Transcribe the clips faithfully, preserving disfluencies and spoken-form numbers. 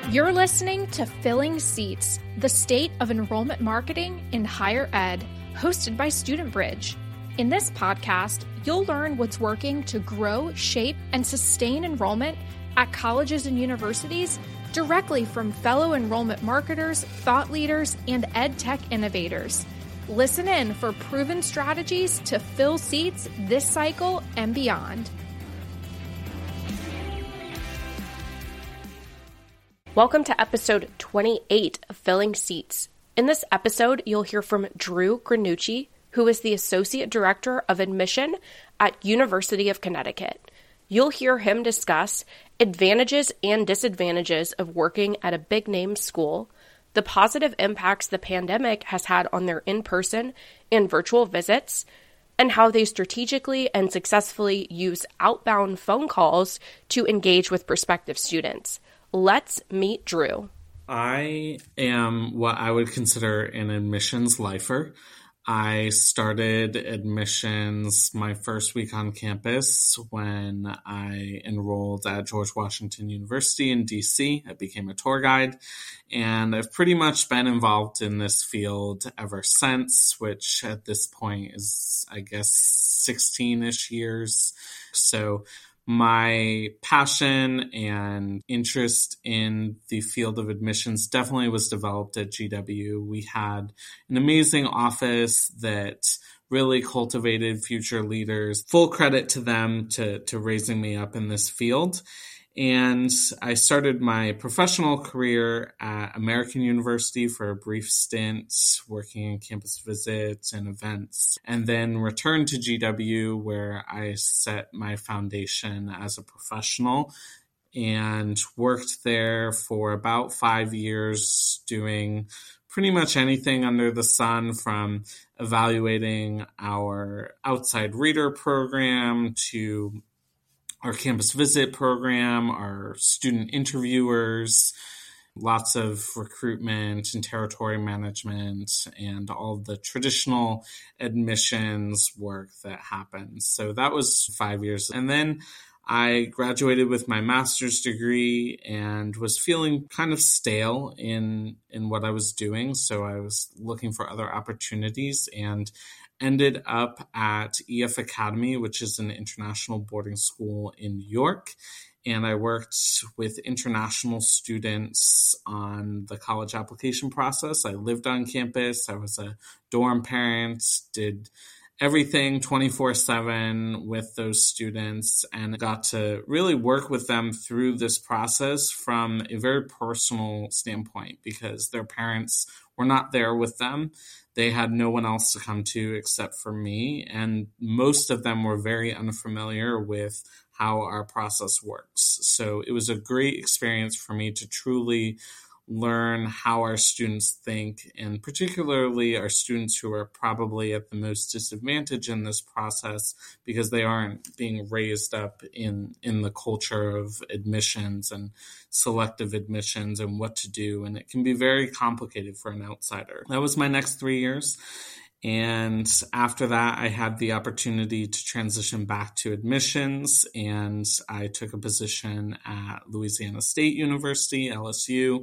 You're listening to Filling Seats, the state of enrollment marketing in higher ed, hosted by StudentBridge. In this podcast, you'll learn what's working to grow, shape, and sustain enrollment at colleges and universities directly from fellow enrollment marketers, thought leaders, and ed tech innovators. Listen in for proven strategies to fill seats this cycle and beyond. Welcome to episode twenty-eight of Filling Seats. In this episode, you'll hear from Drew Granucci, who is the Associate Director of Admission at University of Connecticut. You'll hear him discuss advantages and disadvantages of working at a big-name school, the positive impacts the pandemic has had on their in-person and virtual visits, and how they strategically and successfully use outbound phone calls to engage with prospective students. Let's meet Drew. I am what I would consider an admissions lifer. I started admissions my first week on campus when I enrolled at George Washington University in D C. I became a tour guide, and I've pretty much been involved in this field ever since, which at this point is, I guess, sixteen-ish years. So my passion and interest in the field of admissions definitely was developed at G W. We had an amazing office that really cultivated future leaders. Full credit to them to, to raising me up in this field. And I started my professional career at American University for a brief stint, working in campus visits and events, and then returned to G W, where I set my foundation as a professional and worked there for about five years doing pretty much anything under the sun, from evaluating our outside reader program to our campus visit program, our student interviewers, lots of recruitment and territory management, and all the traditional admissions work that happens. So that was five years. And then I graduated with my master's degree and was feeling kind of stale in, in what I was doing. So I was looking for other opportunities and ended up at E F Academy, which is an international boarding school in New York. And I worked with international students on the college application process. I lived on campus. I was a dorm parent, did everything twenty-four seven with those students, and got to really work with them through this process from a very personal standpoint, because their parents were not there with them. They had no one else to come to except for me, and most of them were very unfamiliar with how our process works. So it was a great experience for me to truly learn how our students think, and particularly our students who are probably at the most disadvantage in this process because they aren't being raised up in, in the culture of admissions and selective admissions and what to do. And it can be very complicated for an outsider. That was my next three years. And after that, I had the opportunity to transition back to admissions, and I took a position at Louisiana State University, L S U,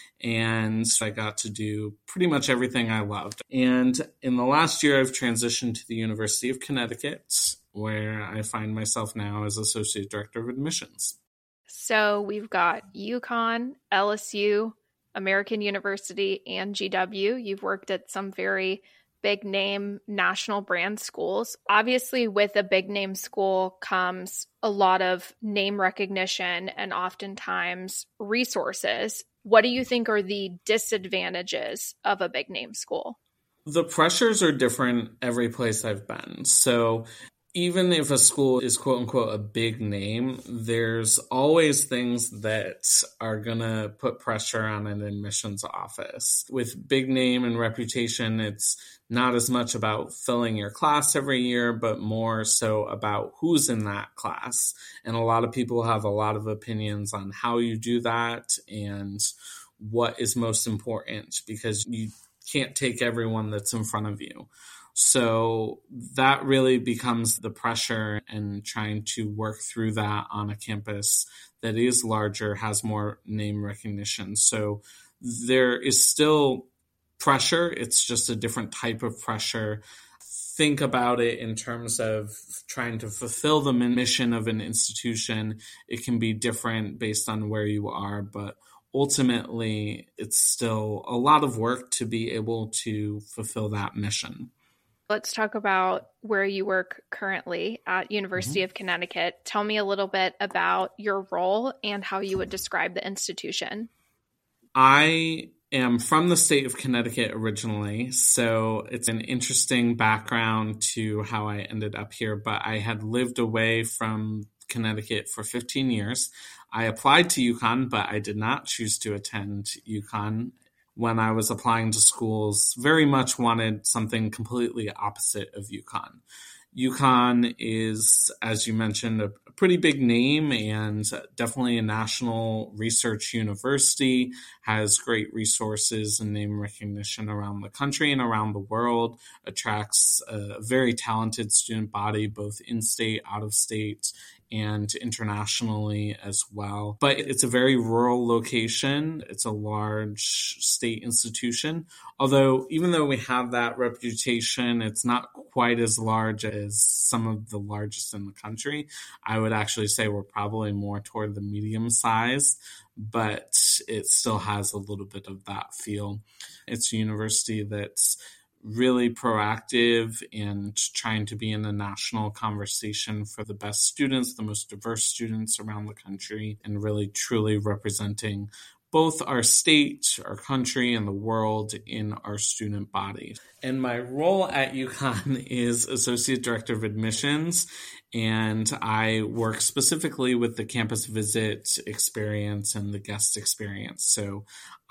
and I got to do pretty much everything I loved. And in the last year, I've transitioned to the University of Connecticut, where I find myself now as Associate Director of Admissions. So we've got UConn, L S U, American University, and G W. You've worked at some very big name national brand schools. Obviously, with a big name school comes a lot of name recognition and oftentimes resources. What do you think are the disadvantages of a big name school? The pressures are different every place I've been. So even if a school is quote unquote a big name, there's always things that are going to put pressure on an admissions office. With big name and reputation, it's not as much about filling your class every year, but more so about who's in that class. And a lot of people have a lot of opinions on how you do that and what is most important, because you can't take everyone that's in front of you. So that really becomes the pressure, and trying to work through that on a campus that is larger, has more name recognition. So there is still pressure. It's just a different type of pressure. Think about it in terms of trying to fulfill the mission of an institution. It can be different based on where you are, but ultimately it's still a lot of work to be able to fulfill that mission. Let's talk about where you work currently at University mm-hmm. of Connecticut. Tell me a little bit about your role and how you would describe the institution. I am from the state of Connecticut originally, so it's an interesting background to how I ended up here, but I had lived away from Connecticut for fifteen years. I applied to UConn, but I did not choose to attend UConn. When I was applying to schools, very much wanted something completely opposite of UConn. UConn is, as you mentioned, a pretty big name and definitely a national research university, has great resources and name recognition around the country and around the world, attracts a very talented student body, both in-state, out-of-state, and internationally as well. But it's a very rural location. It's a large state institution. Although, even though we have that reputation, it's not quite as large as some of the largest in the country. I would actually say we're probably more toward the medium size, but it still has a little bit of that feel. It's a university that's really proactive and trying to be in a national conversation for the best students, the most diverse students around the country, and really truly representing both our state, our country, and the world in our student body. And my role at UConn is Associate Director of Admissions, and I work specifically with the campus visit experience and the guest experience. So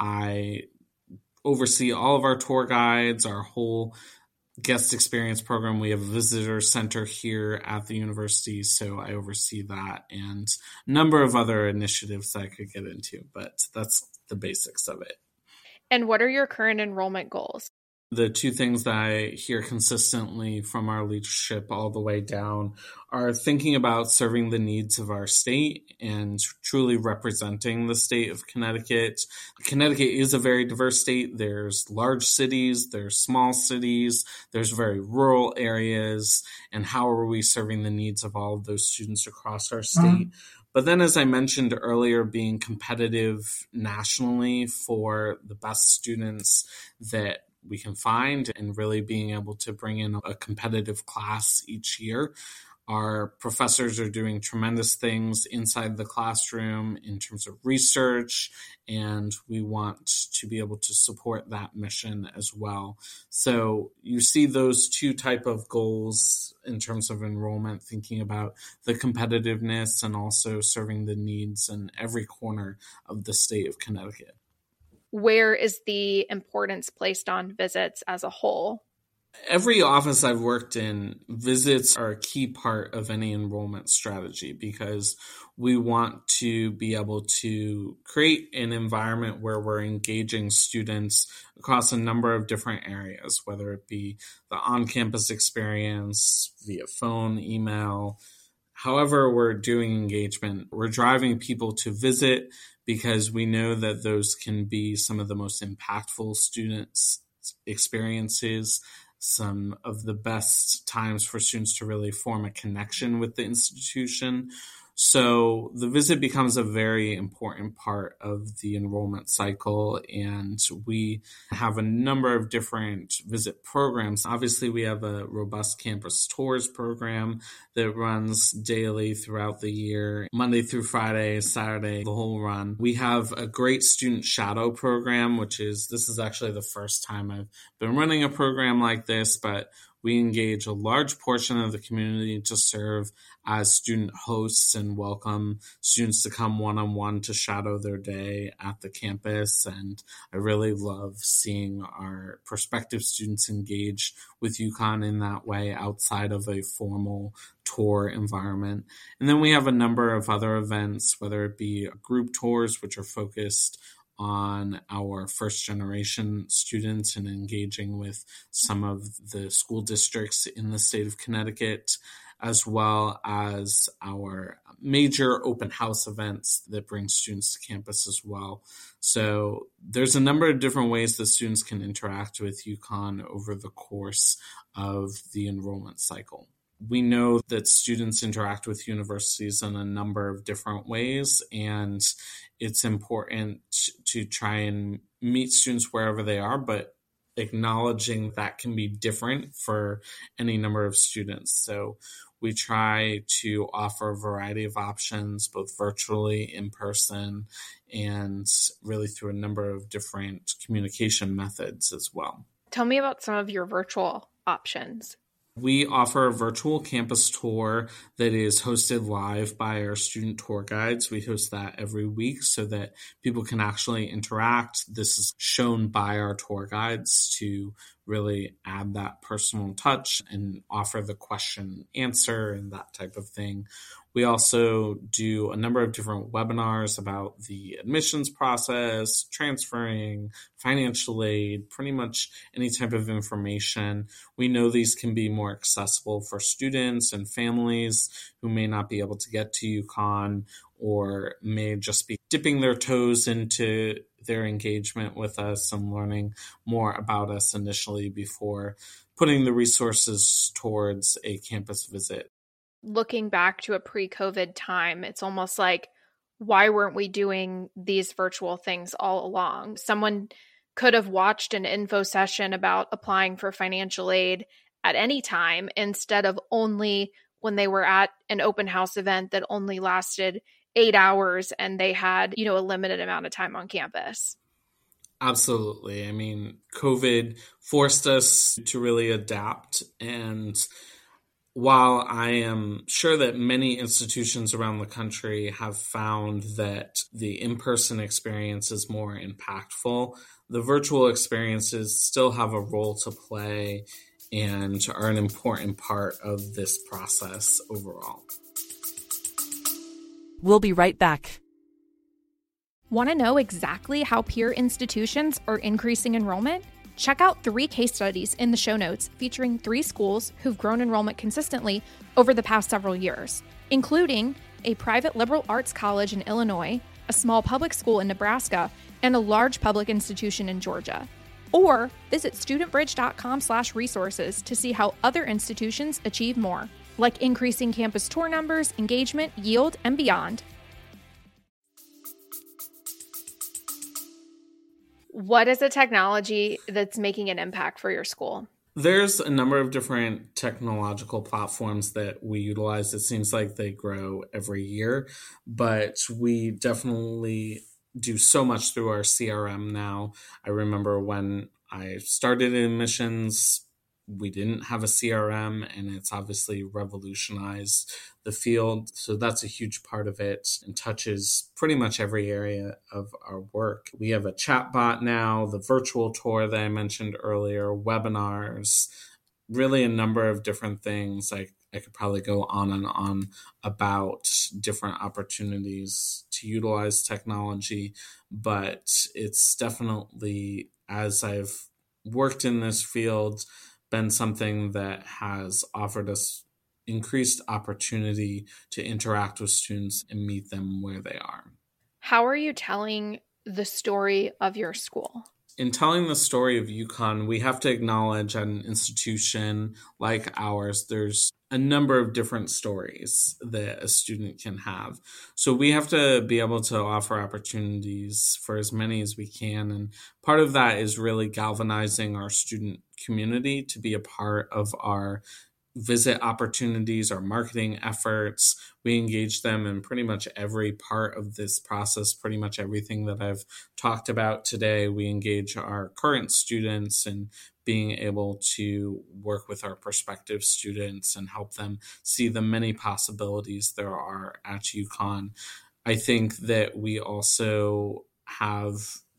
I oversee all of our tour guides, our whole guest experience program. We have a visitor center here at the university, so I oversee that and a number of other initiatives that I could get into, but that's the basics of it. And what are your current enrollment goals? The two things that I hear consistently from our leadership all the way down are thinking about serving the needs of our state and truly representing the state of Connecticut. Connecticut is a very diverse state. There's large cities, there's small cities, there's very rural areas, and how are we serving the needs of all of those students across our state? Mm-hmm. But then, as I mentioned earlier, being competitive nationally for the best students that we can find and really being able to bring in a competitive class each year. Our professors are doing tremendous things inside the classroom in terms of research, and we want to be able to support that mission as well. So you see those two type of goals in terms of enrollment, thinking about the competitiveness and also serving the needs in every corner of the state of Connecticut. Where is the importance placed on visits as a whole? Every office I've worked in, visits are a key part of any enrollment strategy because we want to be able to create an environment where we're engaging students across a number of different areas, whether it be the on-campus experience, via phone, email. However we're doing engagement, we're driving people to visit because we know that those can be some of the most impactful students' experiences, some of the best times for students to really form a connection with the institution. So the visit becomes a very important part of the enrollment cycle, and we have a number of different visit programs. Obviously, we have a robust campus tours program that runs daily throughout the year, Monday through Friday, Saturday, the whole run. We have a great student shadow program, which is, this is actually the first time I've been running a program like this, but we engage a large portion of the community to serve as student hosts and welcome students to come one-on-one to shadow their day at the campus. And I really love seeing our prospective students engage with UConn in that way outside of a formal tour environment. And then we have a number of other events, whether it be group tours, which are focused on our first generation students and engaging with some of the school districts in the state of Connecticut, as well as our major open house events that bring students to campus as well. So there's a number of different ways that students can interact with UConn over the course of the enrollment cycle. We know that students interact with universities in a number of different ways, and it's important to try and meet students wherever they are, but acknowledging that can be different for any number of students. So we try to offer a variety of options, both virtually, in person, and really through a number of different communication methods as well. Tell me about some of your virtual options. We offer a virtual campus tour that is hosted live by our student tour guides. We host that every week so that people can actually interact. This is shown by our tour guides to really add that personal touch and offer the question answer and that type of thing. We also do a number of different webinars about the admissions process, transferring, financial aid, pretty much any type of information. We know these can be more accessible for students and families who may not be able to get to UConn or may just be dipping their toes into their engagement with us and learning more about us initially before putting the resources towards a campus visit. Looking back to a pre-COVID time, it's almost like, why weren't we doing these virtual things all along? Someone could have watched an info session about applying for financial aid at any time instead of only when they were at an open house event that only lasted eight hours and they had, you know, a limited amount of time on campus. Absolutely. I mean, COVID forced us to really adapt, and while I am sure that many institutions around the country have found that the in-person experience is more impactful, the virtual experiences still have a role to play and are an important part of this process overall. We'll be right back. Want to know exactly how peer institutions are increasing enrollment? Check out three case studies in the show notes featuring three schools who've grown enrollment consistently over the past several years, including a private liberal arts college in Illinois, a small public school in Nebraska, and a large public institution in Georgia. Or visit studentbridge.com slash resources to see how other institutions achieve more, like increasing campus tour numbers, engagement, yield, and beyond. What is a technology that's making an impact for your school? There's a number of different technological platforms that we utilize. It seems like they grow every year, but we definitely do so much through our C R M now. I remember when I started in admissions, we didn't have a C R M, and it's obviously revolutionized the field. So that's a huge part of it and touches pretty much every area of our work. We have a chat bot now, the virtual tour that I mentioned earlier, webinars, really a number of different things. I, I could probably go on and on about different opportunities to utilize technology, but it's definitely, as I've worked in this field, been something that has offered us increased opportunity to interact with students and meet them where they are. How are you telling the story of your school? In telling the story of UConn, we have to acknowledge at an institution like ours, there's a number of different stories that a student can have. So we have to be able to offer opportunities for as many as we can. And part of that is really galvanizing our student community to be a part of our visit opportunities, our marketing efforts. We engage them in pretty much every part of this process, pretty much everything that I've talked about today. We engage our current students in being able to work with our prospective students and help them see the many possibilities there are at UConn. I think that we also have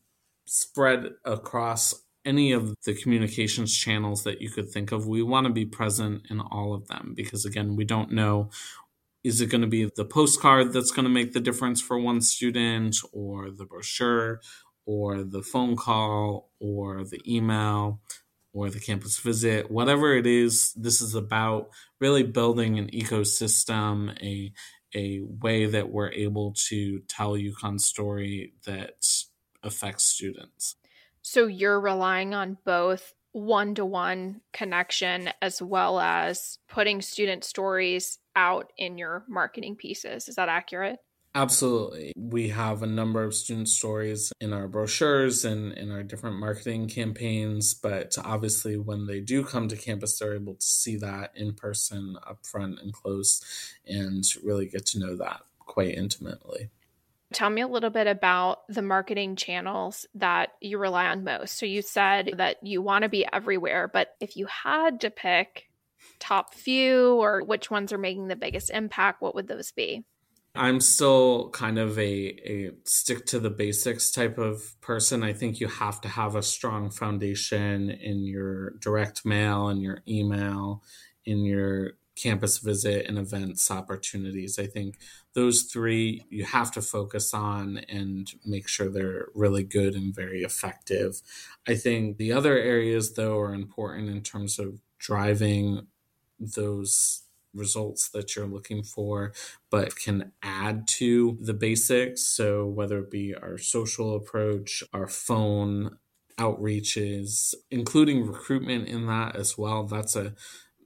spread across any of the communications channels that you could think of. We want to be present in all of them because, again, we don't know, is it going to be the postcard that's going to make the difference for one student or the brochure, or the phone call or the email or the campus visit, whatever it is, this is about really building an ecosystem, a a way that we're able to tell UConn's story that affects students. So you're relying on both one-to-one connection as well as putting student stories out in your marketing pieces. Is that accurate? Absolutely. We have a number of student stories in our brochures and in our different marketing campaigns, but obviously when they do come to campus, they're able to see that in person, up front and close, and really get to know that quite intimately. Tell me a little bit about the marketing channels that you rely on most. So you said that you want to be everywhere, but if you had to pick top few or which ones are making the biggest impact, what would those be? I'm still kind of a, a stick to the basics type of person. I think you have to have a strong foundation in your direct mail and your email, in your campus visit and events opportunities. I think those three you have to focus on and make sure they're really good and very effective. I think the other areas, though, are important in terms of driving those results that you're looking for, but can add to the basics. So whether it be our social approach, our phone outreaches, including recruitment in that as well, that's a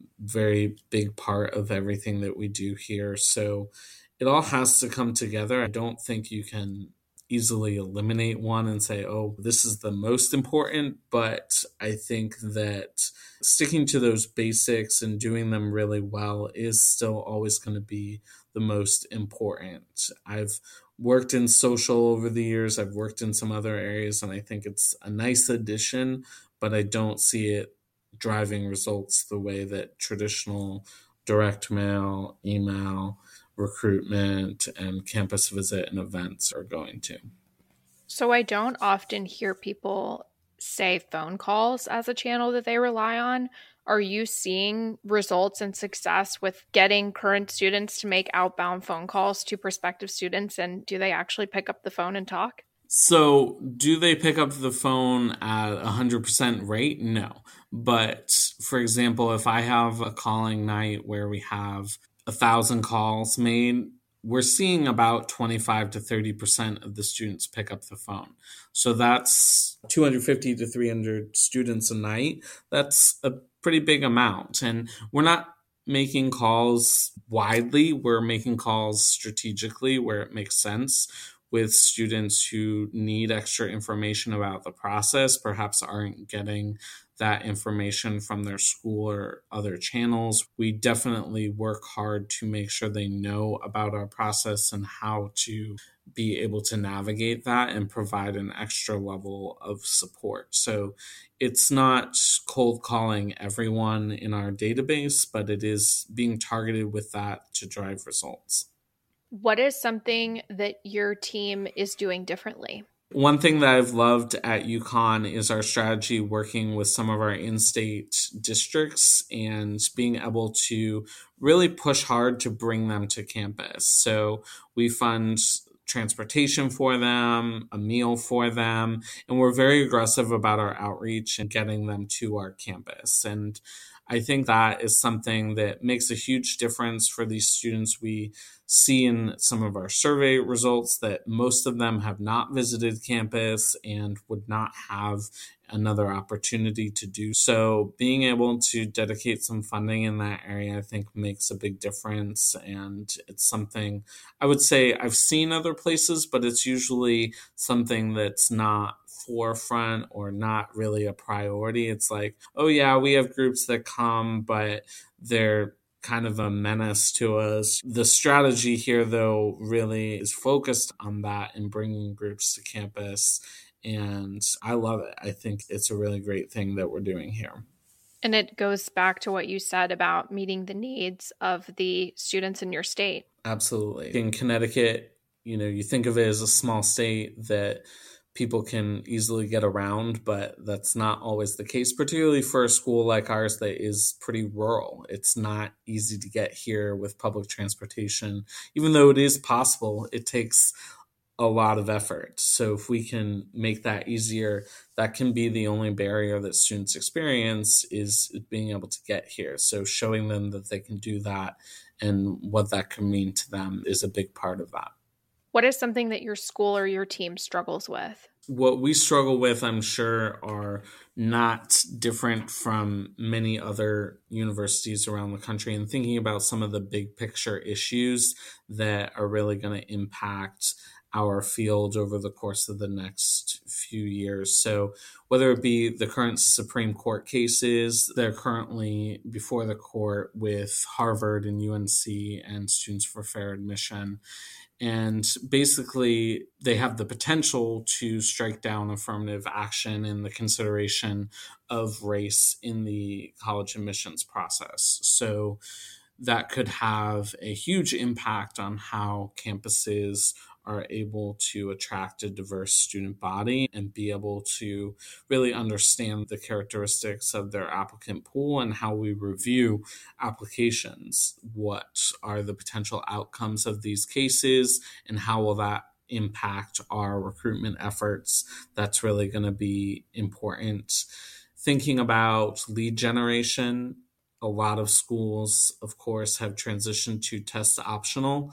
very big part of everything that we do here. So it all has to come together. I don't think you can easily eliminate one and say, oh, this is the most important. But I think that sticking to those basics and doing them really well is still always going to be the most important. I've worked in social over the years. I've worked in some other areas, and I think it's a nice addition, but I don't see it driving results the way that traditional direct mail, email, recruitment, and campus visit and events are going to. So I don't often hear people say phone calls as a channel that they rely on. Are you seeing results and success with getting current students to make outbound phone calls to prospective students? And do they actually pick up the phone and talk? So do they pick up the phone at a one hundred percent rate? No. But for example, if I have a calling night where we have a thousand calls made, we're seeing about twenty-five to thirty percent of the students pick up the phone. So that's two hundred fifty to three hundred students a night. That's a pretty big amount. And we're not making calls widely. We're making calls strategically where it makes sense with students who need extra information about the process, perhaps aren't getting that information from their school or other channels. We definitely work hard to make sure they know about our process and how to be able to navigate that and provide an extra level of support. So it's not cold calling everyone in our database, but it is being targeted with that to drive results. What is something that your team is doing differently? One thing that I've loved at UConn is our strategy working with some of our in-state districts and being able to really push hard to bring them to campus. So we fund transportation for them, a meal for them, and we're very aggressive about our outreach and getting them to our campus. And I think that is something that makes a huge difference for these students. We see in some of our survey results that most of them have not visited campus and would not have another opportunity to do so. Being able to dedicate some funding in that area, I think, makes a big difference. And it's something I would say I've seen other places, but it's usually something that's not forefront or not really a priority. It's like, oh yeah, we have groups that come, but they're kind of a menace to us. The strategy here, though, really is focused on that and bringing groups to campus. And I love it. I think it's a really great thing that we're doing here. And it goes back to what you said about meeting the needs of the students in your state. Absolutely. In Connecticut, you know, you think of it as a small state that people can easily get around, but that's not always the case, particularly for a school like ours that is pretty rural. It's not easy to get here with public transportation. Even though it is possible, it takes a lot of effort. So if we can make that easier, that can be the only barrier that students experience, is being able to get here. So showing them that they can do that and what that can mean to them is a big part of that. What is something that your school or your team struggles with? What we struggle with, I'm sure, are not different from many other universities around the country, and thinking about some of the big picture issues that are really going to impact our field over the course of the next few years. So whether it be the current Supreme Court cases that are currently before the court with Harvard and U N C and Students for Fair Admission, and basically, they have the potential to strike down affirmative action in the consideration of race in the college admissions process. So that could have a huge impact on how campuses are able to attract a diverse student body and be able to really understand the characteristics of their applicant pool and how we review applications. What are the potential outcomes of these cases, and how will that impact our recruitment efforts? That's really going to be important. Thinking about lead generation, a lot of schools, of course, have transitioned to test optional.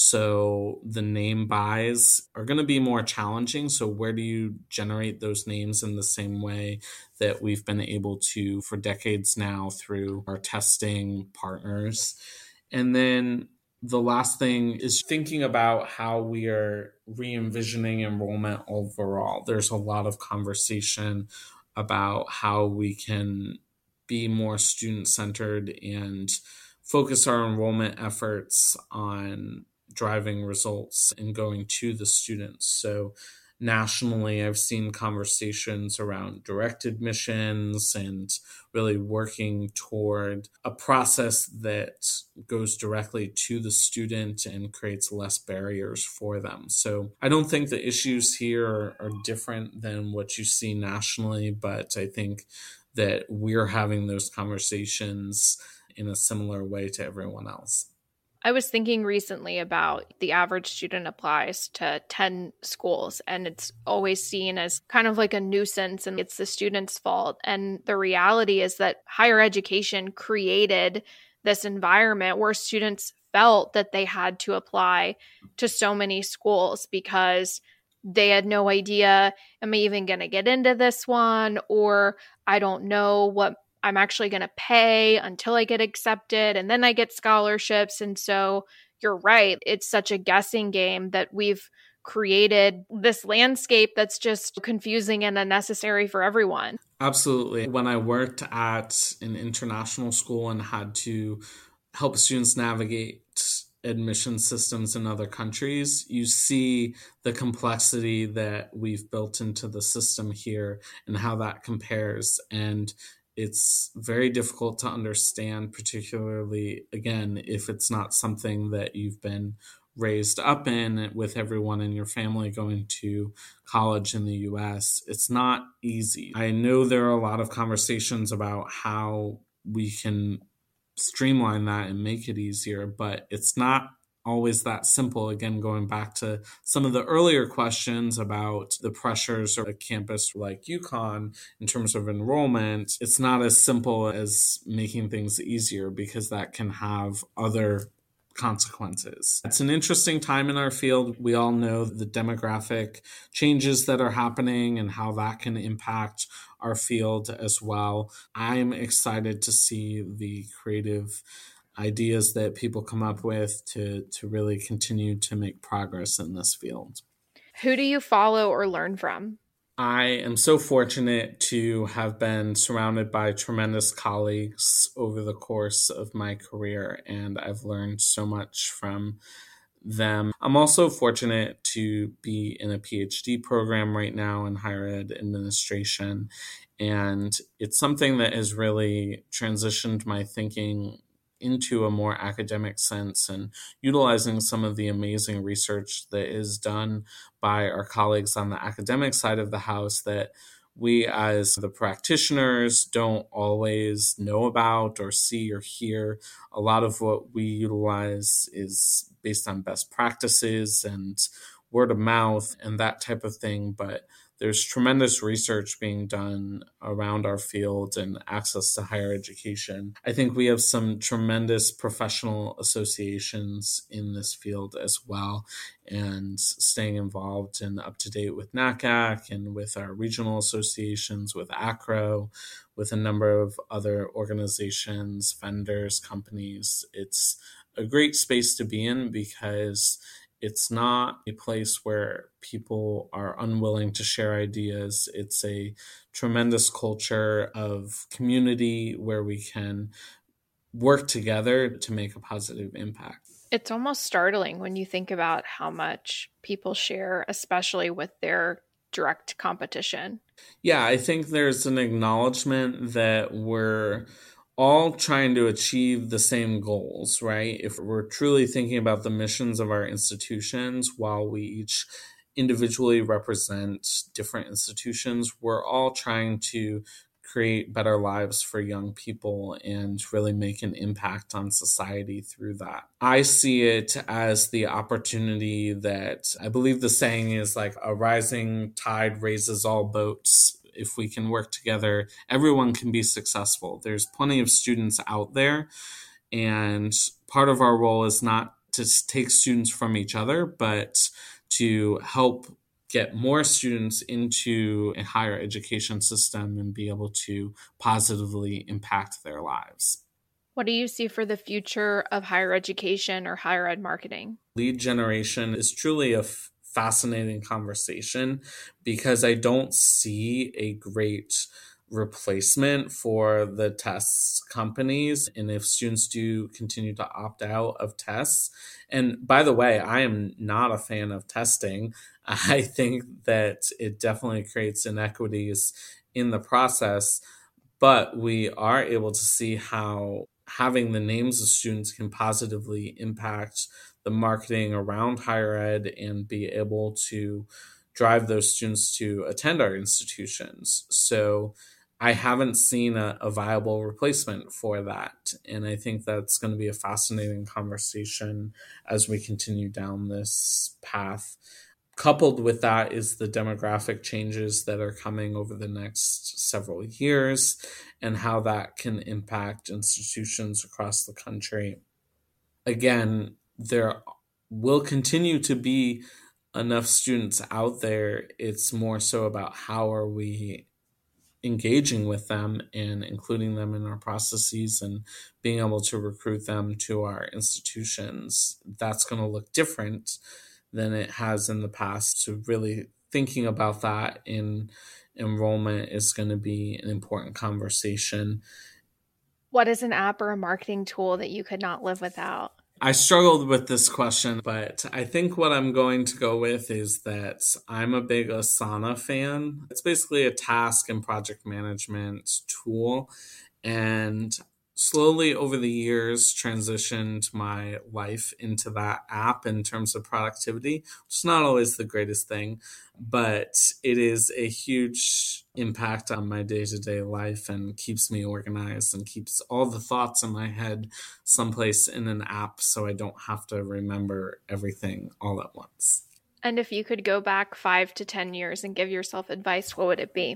So the name buys are going to be more challenging. So where do you generate those names in the same way that we've been able to for decades now through our testing partners? And then the last thing is thinking about how we are re-envisioning enrollment overall. There's a lot of conversation about how we can be more student-centered and focus our enrollment efforts on driving results and going to the students. So nationally, I've seen conversations around direct admissions and really working toward a process that goes directly to the student and creates less barriers for them. So I don't think the issues here are, are different than what you see nationally, but I think that we're having those conversations in a similar way to everyone else. I was thinking recently about the average student applies to ten schools, and it's always seen as kind of like a nuisance and it's the student's fault. And the reality is that higher education created this environment where students felt that they had to apply to so many schools because they had no idea, am I even going to get into this one? Or I don't know what I'm actually going to pay until I get accepted, and then I get scholarships. And so you're right. It's such a guessing game that we've created this landscape that's just confusing and unnecessary for everyone. Absolutely. When I worked at an international school and had to help students navigate admission systems in other countries, you see the complexity that we've built into the system here and how that compares. And it's very difficult to understand, particularly, again, if it's not something that you've been raised up in with everyone in your family going to college in the U S. It's not easy. I know there are a lot of conversations about how we can streamline that and make it easier, but it's not always that simple. Again, going back to some of the earlier questions about the pressures of a campus like UConn in terms of enrollment, it's not as simple as making things easier because that can have other consequences. It's an interesting time in our field. We all know the demographic changes that are happening and how that can impact our field as well. I'm excited to see the creative ideas that people come up with to, to really continue to make progress in this field. Who do you follow or learn from? I am so fortunate to have been surrounded by tremendous colleagues over the course of my career, and I've learned so much from them. I'm also fortunate to be in a PhD program right now in higher ed administration, and it's something that has really transitioned my thinking into a more academic sense and utilizing some of the amazing research that is done by our colleagues on the academic side of the house that we as the practitioners don't always know about or see or hear. A lot of what we utilize is based on best practices, and word of mouth and that type of thing, but there's tremendous research being done around our field and access to higher education. I think we have some tremendous professional associations in this field as well, and staying involved and up to date with NACAC and with our regional associations, with A C R O, with a number of other organizations, vendors, companies. It's a great space to be in because it's not a place where people are unwilling to share ideas. It's a tremendous culture of community where we can work together to make a positive impact. It's almost startling when you think about how much people share, especially with their direct competition. Yeah, I think there's an acknowledgement that we're all trying to achieve the same goals, right? If we're truly thinking about the missions of our institutions, while we each individually represent different institutions, we're all trying to create better lives for young people and really make an impact on society through that. I see it as the opportunity that, I believe the saying is like, a rising tide raises all boats. If we can work together, everyone can be successful. There's plenty of students out there, and part of our role is not to take students from each other, but to help get more students into a higher education system and be able to positively impact their lives. What do you see for the future of higher education or higher ed marketing? Lead generation is truly a f- fascinating conversation because I don't see a great replacement for the tests companies. And if students do continue to opt out of tests, and by the way, I am not a fan of testing. I think that it definitely creates inequities in the process, but we are able to see how having the names of students can positively impact the marketing around higher ed and be able to drive those students to attend our institutions. So I haven't seen a, a viable replacement for that. And I think that's going to be a fascinating conversation as we continue down this path. Coupled with that is the demographic changes that are coming over the next several years and how that can impact institutions across the country. Again, there will continue to be enough students out there. It's more so about how are we engaging with them and including them in our processes and being able to recruit them to our institutions. That's going to look different than it has in the past. So really thinking about that in enrollment is going to be an important conversation. What is an app or a marketing tool that you could not live without? I struggled with this question, but I think what I'm going to go with is that I'm a big Asana fan. It's basically a task and project management tool, and slowly over the years transitioned my life into that app in terms of productivity, which is not always the greatest thing, but it is a huge impact on my day-to-day life and keeps me organized and keeps all the thoughts in my head someplace in an app so I don't have to remember everything all at once. And if you could go back five to ten years and give yourself advice, what would it be?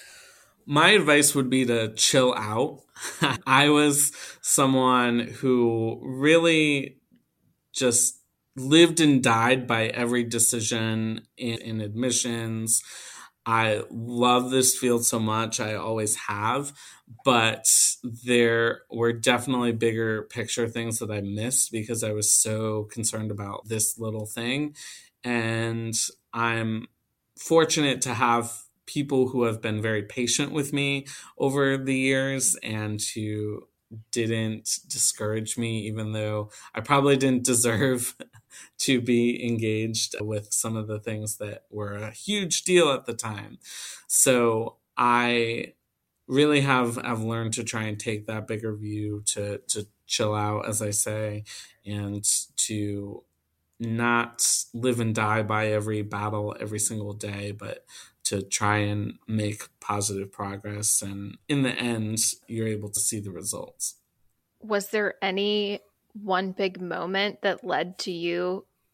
My advice would be to chill out. I was someone who really just lived and died by every decision in, in admissions. I love this field so much. I always have, but there were definitely bigger picture things that I missed because I was so concerned about this little thing. And I'm fortunate to have people who have been very patient with me over the years and who didn't discourage me, even though I probably didn't deserve to be engaged with some of the things that were a huge deal at the time. So I really have, have learned to try and take that bigger view, to, to chill out, as I say, and to not live and die by every battle every single day, but to try and make positive progress. And in the end, you're able to see the results. Was there any one big moment that led to you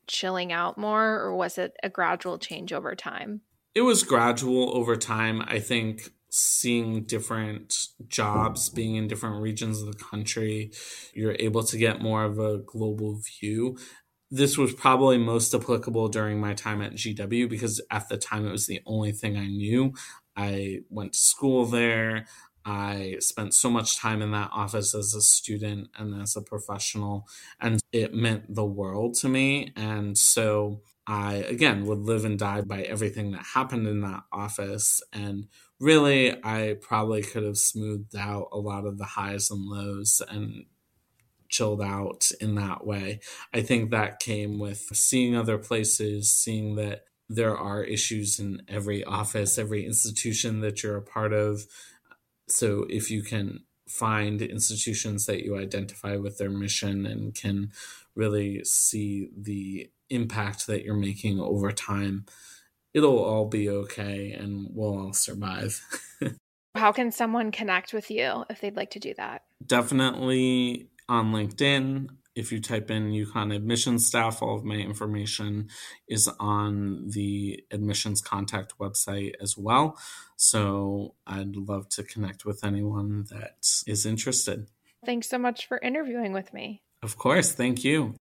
chilling out more, or was it a gradual change over time? It was gradual over time. I think seeing different jobs, being in different regions of the country, you're able to get more of a global view. This was probably most applicable during my time at G W because at the time it was the only thing I knew. I went to school there. I spent so much time in that office as a student and as a professional, and it meant the world to me. And so I, again, would live and die by everything that happened in that office. And really, I probably could have smoothed out a lot of the highs and lows and chilled out in that way. I think that came with seeing other places, seeing that there are issues in every office, every institution that you're a part of. So if you can find institutions that you identify with their mission and can really see the impact that you're making over time, it'll all be okay and we'll all survive. How can someone connect with you if they'd like to do that? Definitely on LinkedIn. If you type in UConn admissions staff, all of my information is on the admissions contact website as well. So I'd love to connect with anyone that is interested. Thanks so much for interviewing with me. Of course. Thank you.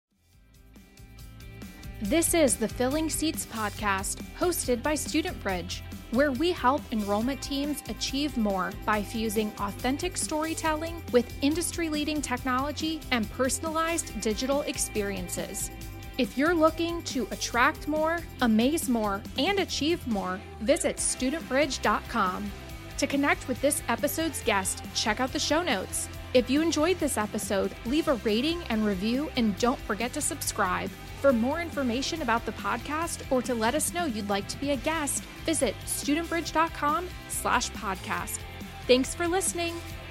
This is the Filling Seats podcast, hosted by StudentBridge, where we help enrollment teams achieve more by fusing authentic storytelling with industry-leading technology and personalized digital experiences. If you're looking to attract more, amaze more, and achieve more, visit student bridge dot com. To connect with this episode's guest, check out the show notes. If you enjoyed this episode, leave a rating and review, and don't forget to subscribe. For more information about the podcast or to let us know you'd like to be a guest, visit student bridge dot com slash podcast. Thanks for listening.